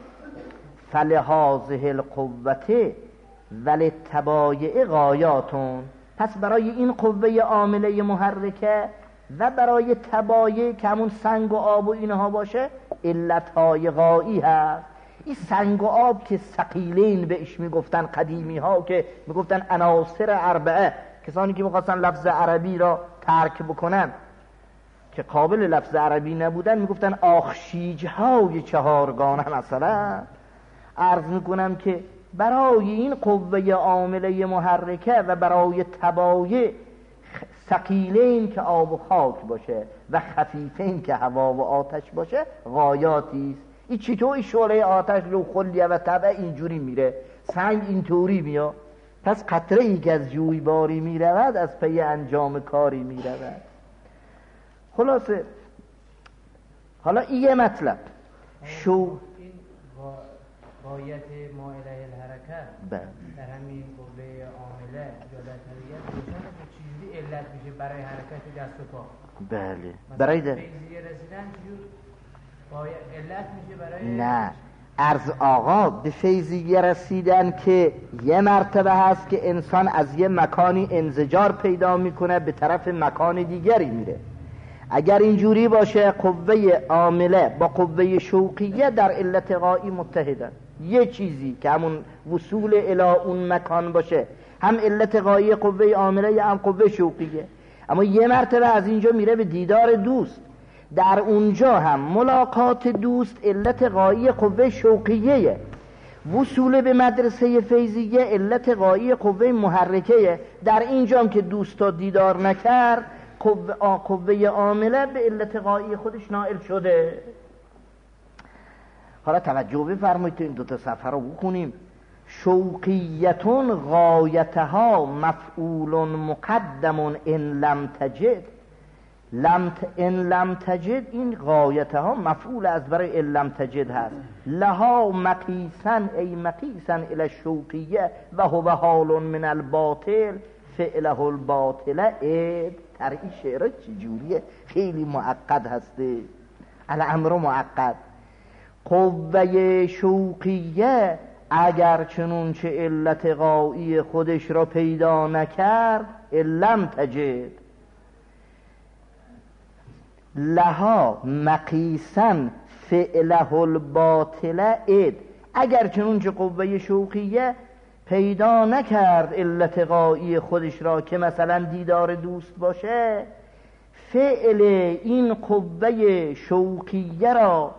فلهذه القوه وللتبایع غایاتون، پس برای این قوه عامله محرکه و برای تبایع که همون سنگ و آب و اینها باشه علتهای غایی هست. این سنگ و آب که ثقیلین بهش میگفتن قدیمی ها، که میگفتن عناصر اربعه، کسانی که میخواستن لفظ عربی را ترک بکنن که قابل لفظ عربی نبودن، میگفتن آخشیج های چهارگانه. مثلا عرض میکنم که برای این قوه عامله محرکه و برای تبایع ثقیلین که آب و خاک باشه و خفیفین که هوا و آتش باشه غایاتی است. این چطور شعله آتش رو خلیه و طبع اینجوری میره، سنگ اینطوری میاد، پس قطره ای که از جویباری میرود از پی انجام کاری میرود. خلاصه حالا این یه مطلب شو این غایت مائله الحرکت در همین قوه عامله جادتریت روشنه که چیزی علت میشه برای حرکت دست و پا. بله برای ده فیزیه رسیدن چیزی علت میشه برای نه عرض آقا به فیضیه رسیدن که یه مرتبه هست که انسان از یه مکانی انزجار پیدا میکنه به طرف مکان دیگری میره. اگر اینجوری باشه قوه عامله با قوه شوقیه در علت غایی متحدن. یه چیزی که همون وصول الی اون مکان باشه هم علت غایی قوه عامله هم قوه شوقیه. اما یه مرتبه از اینجا میره به دیدار دوست، در اونجا هم ملاقات دوست علت غایی قوه شوقیه. وصول به مدرسه فیضیه علت غایی قوه محرکه. در اینجا هم که دوستا دیدار نکرد قوه عامله به علت غایی خودش نائل شده. حالا توجه بفرمایید تو این دوتا صفحه رو بخونیم. شوقیتون غایتها مفعول مقدم ان لم تجد. ان لم تجد این غایتها مفعول از برای ان لم تجد هست. لها مقیسن ای مقیسن الی الشوقیه و هو حال من الباطل فعله الباطل اد. در این شعر چجوریه؟ خیلی معقد هسته، الامر معقد. قوه شوقیه اگر چنون چه علت غایی خودش را پیدا نکرد لم تجد لها مقیسن فعله الباطل اد. اگر چنون چه قوه شوقیه پیدا نکرد علت غایی خودش را که مثلا دیدار دوست باشه، فعل این قوه شوقیه را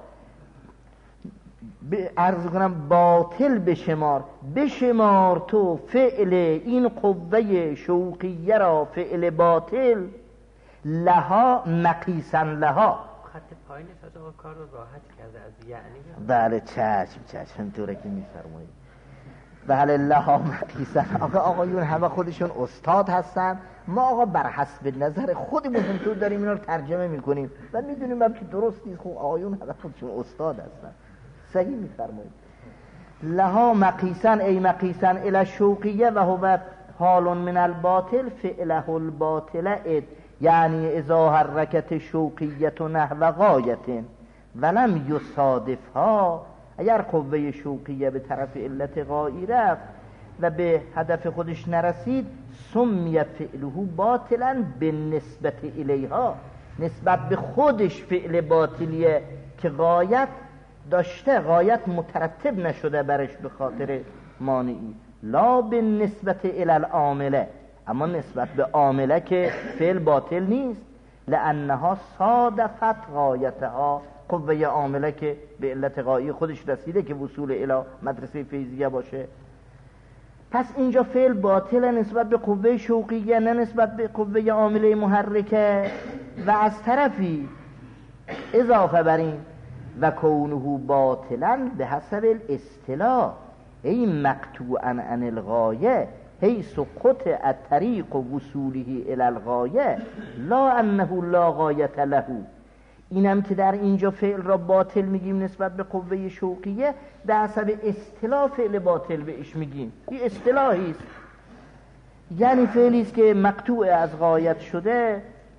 عرض کنم باطل بشمار تو فعل این قوه شوقیه را فعل باطل. لها مقیسن لها خط پایین از آقا کار رو راحت کرده از یعنی. بله چشم طوره که میفرمایید. بله لها مقیسن. آقایون همه خودشون استاد هستن، ما آقا بر حسب نظر خودمون همطور داریم اینا رو ترجمه میکنیم و میدونیم هم که درست نیست. خب آقایون همه خودشون استاد هستن، صحیح میفرمایید. لها مقیسن ای مقیسن الی الشوقیه و هو حال من الباطل فعله الباطل اد. یعنی اذا حرکت شوقیت نحو غایت ولم یصادفها، اگر قوه شوقیه به طرف علت غایی رفت و به هدف خودش نرسید، سمی فعله باطلا به نسبت الیها، نسبت به خودش فعل باطلیه که غایت داشته، غایت مترتب نشده برش به خاطر مانعی. لا به نسبت الی العامله، اما نسبت به عامله که فعل باطل نیست. لانها صادفت غایتها، قوه عامله که به علت غایی خودش رسیده که وصول الی مدرسه فیضیه باشه. پس اینجا فعل باطل نسبت به قوه شوقیه، نه نسبت به قوه عامله محرکه. و از طرفی اضافه بر این و کونه باطلا به حسب الاصطلاح ای مقطوعا عن الغایه حیث قطع طریق وصوله الی الغایه لا انه لا غایت له. اینم که در اینجا فعل را باطل میگیم نسبت به قوه شوقیه، به حسب اصطلاح فعل باطل بهش میگیم. این اصطلاحی است، یعنی فعلی است که مقطوع از غایت شده،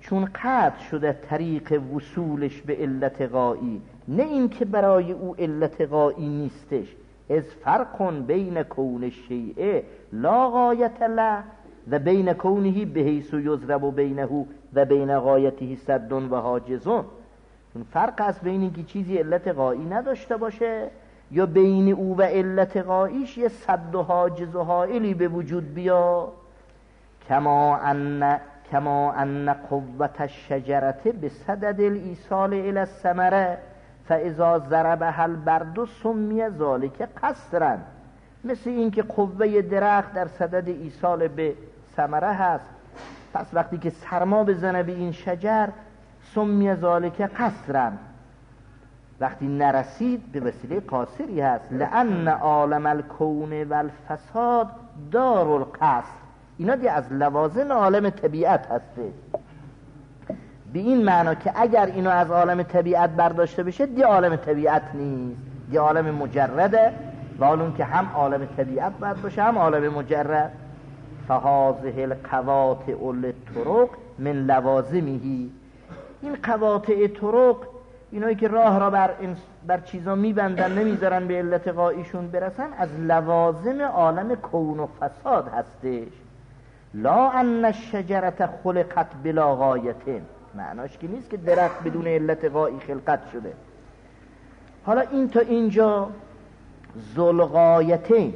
چون قطع شده طریق وصولش به علت غایی، نه این که برای او علت غایی نیستش. از فرق بین کون الشیء لا غایت له و بین کونه بحیث یضرب بینه و بین غایته سد و حاجز. چون فرق است بین اینکه چیزی علت غایی نداشته باشه یا بین او و علت غاییش یه سد و حاجز و حائلی به وجود بیا. کما ان قوت الشجرة بصدد الایصال الى الثمره فاذا ضربها البرد سمی ذلك قصرا. مثل این که قوه درخت در صدد ایصال به ثمره هست، پس وقتی که سرما بزنه به این شجر سمی ذلك قصرا، وقتی نرسید به وسیله قاصری هست. لأن عالم الکون و الفساد دار القصر. اینا دی از لوازم عالم طبیعت هسته، به این معنا که اگر اینو از عالم طبیعت برداشته بشه دی عالم طبیعت نیست، دی عالم مجرده، و حالون که هم عالم طبیعت باید باشه هم عالم مجرد. فهذه القواطع الطرق من لوازمه. این قواطع طرق، اینایی که راه را بر چیزا میبندن نمیذارن به علت غاییشون برسن، از لوازم عالم کون و فساد هستش. لا ان الشجرة خلقت بلا غایة، معناش که نیست که درخت بدون علت غایی خلقت شده. حالا این تا اینجا ذوالغایتین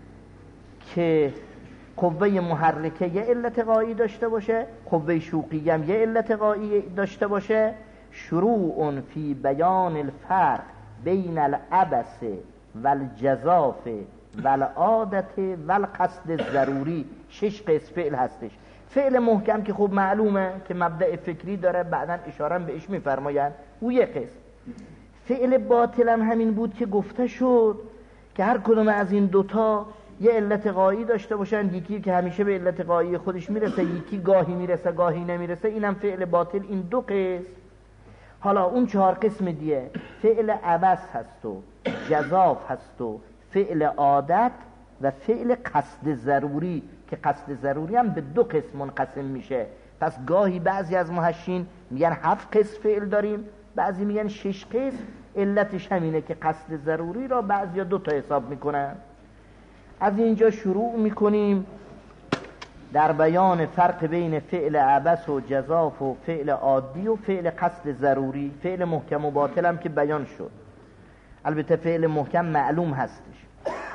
که قوه محرکه یه علت غایی داشته باشه، قوه شوقی هم یه علت غایی داشته باشه. شروع فی بیان الفرق بین العبث والجزاف والعادت والقصد الضروری. 6 قسم فعل هستش. فعل محکم که خوب معلومه که مبدأ فکری داره، بعداً اشاره بهش میفرماین، او یه قسم. فعل باطل هم همین بود که گفته شد که هر کدوم از این دوتا یه علت غایی داشته باشن، یکی که همیشه به علت غایی خودش میرسه، یکی گاهی میرسه گاهی نمیرسه، اینم فعل باطل. این 2 قسم. حالا اون 4 قسم دیگه فعل عبث هست و جزاف هست و فعل عادت و فعل قصد ضروری، که قصد ضروری هم به 2 قسم منقسم میشه. پس گاهی بعضی از محشین میگن 7 قسم فعل داریم، بعضی میگن 6 قسم. علتش همینه که قصد ضروری را بعضیا 2 تا حساب میکنن. از اینجا شروع میکنیم در بیان فرق بین فعل عبث و جزاف و فعل عادی و فعل قصد ضروری. فعل محکم و باطل هم که بیان شد، البته فعل محکم معلوم هستش.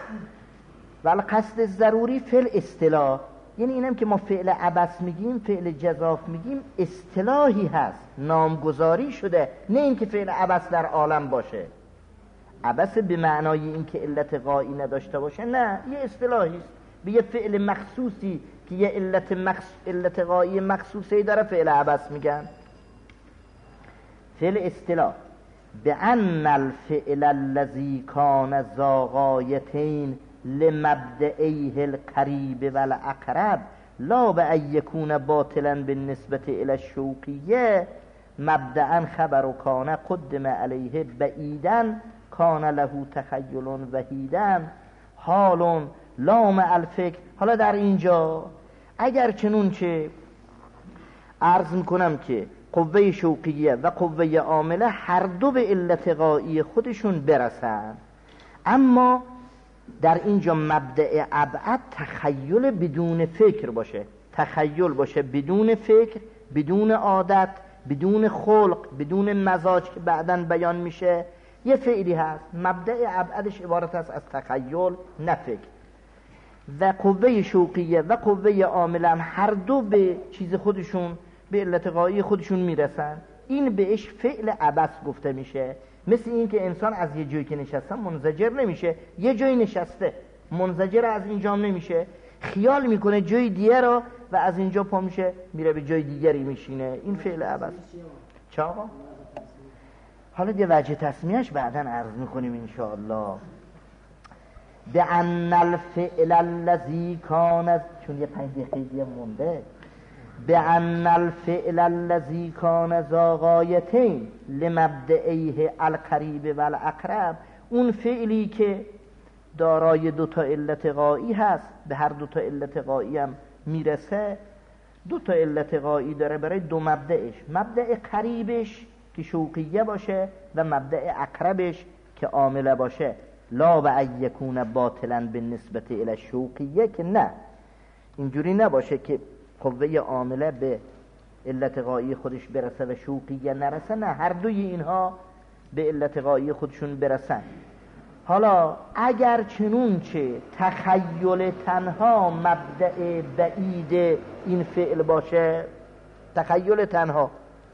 ولی قصد ضروری فعل اصطلاح، یعنی اینم که ما فعل عبث میگیم، فعل جزاف میگیم، اصطلاحی هست، نامگذاری شده، نه اینکه فعل عبث در عالم باشه. عبث به معنای اینکه علت غایی نداشته باشه، نه، یه اصطلاحی است به یه فعل مخصوصی که یه علت غایی مخصوصی داره، فعل عبث میگن. فعل اصطلاح بأن الفعل الذي كان ذا غایتین لمبدئه القریب والاقرب لا بأن یکون باطلا بالنسبة الى الشوقیه مبدئا خبر کان قدم علیه بعیدا کان له تخیل وحیدا حال لام الفکر. حالا در اینجا اگر چنونچه عرض میکنم که قوه شوقیه و قوه عامله هر دو به علت غایی خودشون برسن، اما در اینجا مبدأ ابعد تخیل بدون فکر باشه، تخیل باشه بدون فکر، بدون عادت، بدون خلق، بدون مزاج که بعداً بیان میشه. یه فعلی هست مبدأ ابعدش عبارت است از تخیل نه فکر. و قوه شوقیه و قوه عامله هم هر دو به چیز خودشون، به علت غایی خودشون میرسن. این بهش فعل عبث گفته میشه. مثل این که انسان از یه جایی که نشسته منزجر نمیشه، یه جایی نشسته منزجر از اینجا نمیشه، خیال میکنه جای دیگه را و از اینجا پا میشه میره به جای دیگری میشینه. این فعل عبث. چه آقا؟ حالا یه وجه تسمیهش بعداً عرض میکنیم انشاءالله. بأن الفعل الذي كان، چون یه 5 دقیقه مونده، بأن الفعل الذي كان ذا غایتین لمبدئه القریب والاقرب، اون فعلی که دارای 2 تا علت غایی هست، به هر 2 تا علت غایی هم میرسه، دو تا علت غایی داره برای دو مبدأش. مبدأ قریبش که شوقیه باشه و مبدأ اقربش که عامله باشه. لا و ان یکون باطلا بالنسبه الی الشوقیه، که نه اینجوری نباشه که قوه عامله به علت غایی خودش برسه و شوقیه نرسه، نه، هر دوی اینها به علت غایی خودشون برسن. حالا اگر چنونچه تخیل تنها مبدأ بعید این فعل باشه، تخیل تنها،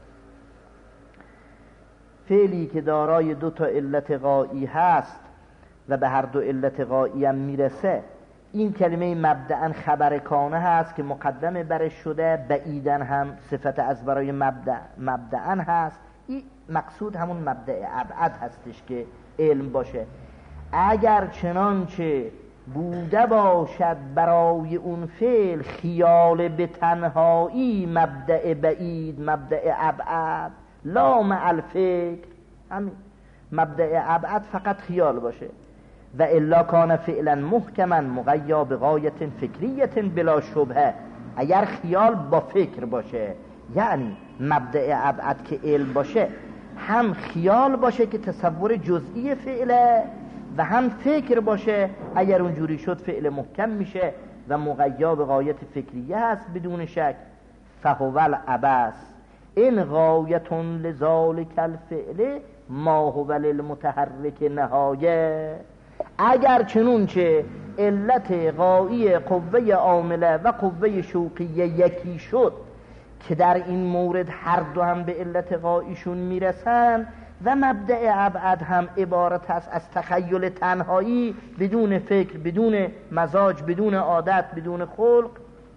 فعلی که دارای دو تا علت غایی هست و به هر دو علت غایی هم میرسه، این کلمه مبدأن خبر کانه هست که مقدمه برش شده، بعیدن هم صفت از برای مبدأن هست. این مقصود همون مبدأ ابعد هستش که علم باشه. اگر چنانچه بوده باشد برای اون فعل خیال به تنهایی مبدأ بعید، مبدأ ابعد، لا مع الفکر، همین مبدأ ابعد فقط خیال باشه، و الا کان فعلا محکما مقیا بغایت فکریت بلا شبهه. اگر خیال با فکر باشه، یعنی مبدأ ابعد که علم باشه، هم خیال باشه که تصور جزئی فعله و هم فکر باشه، اگر اونجوری شد فعل محکم میشه و مقیا بغایت فکریه هست بدون شک. فهو العبث ان غایت لذالک الفعل ما هو للمتحرک نهایه. اگر چنونچه علت غایی قوه عامله و قوه شوقیه یکی شد که در این مورد هر دو هم به علت غاییشون میرسن و مبدأ ابعد هم عبارت است از تخیل تنهایی بدون فکر، بدون مزاج، بدون عادت، بدون خلق،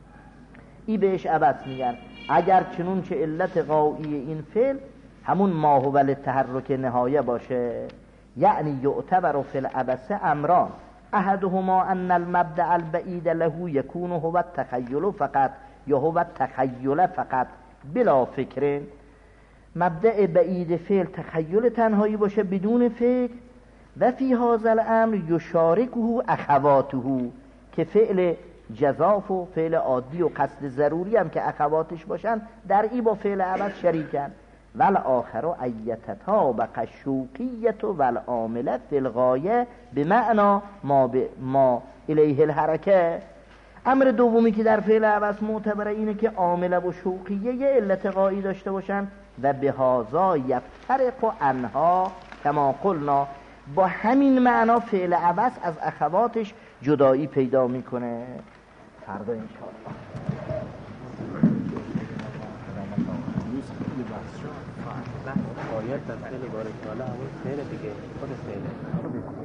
ای بهش عبث میگن. اگر چنونچه علت غایی این فعل همون ما هو للتحرک نهایه باشه، یعنی یعتبر فی العبث امران، احدهما ان المبدأ البعید له یکون هو التخیل فقط یا هو التخیل فقط بلا فکر. مبدأ بعید فعل تخیل تنهایی باشه بدون فکر، و فی هذا الامر یشارکه اخواته، که فعل جزاف و فعل عادی و قصد ضروری هم که اخواتش باشن در ای با فعل عبث شریکن. والآخر ایتتابق الشوقیة والعامله فی الغایه بمعنی ما الیه الحرکه. امر دومی که در فعل عبث معتبره اینه که عامله و شوقیه یه علت غایی داشته باشن و به هذا یفترق عنها کما قلنا. با همین معنا فعل عبث از اخواتش جدایی پیدا میکنه. فردا انشاءالله باید در فعل بارک تعالی همون فعل دیگه خود فعله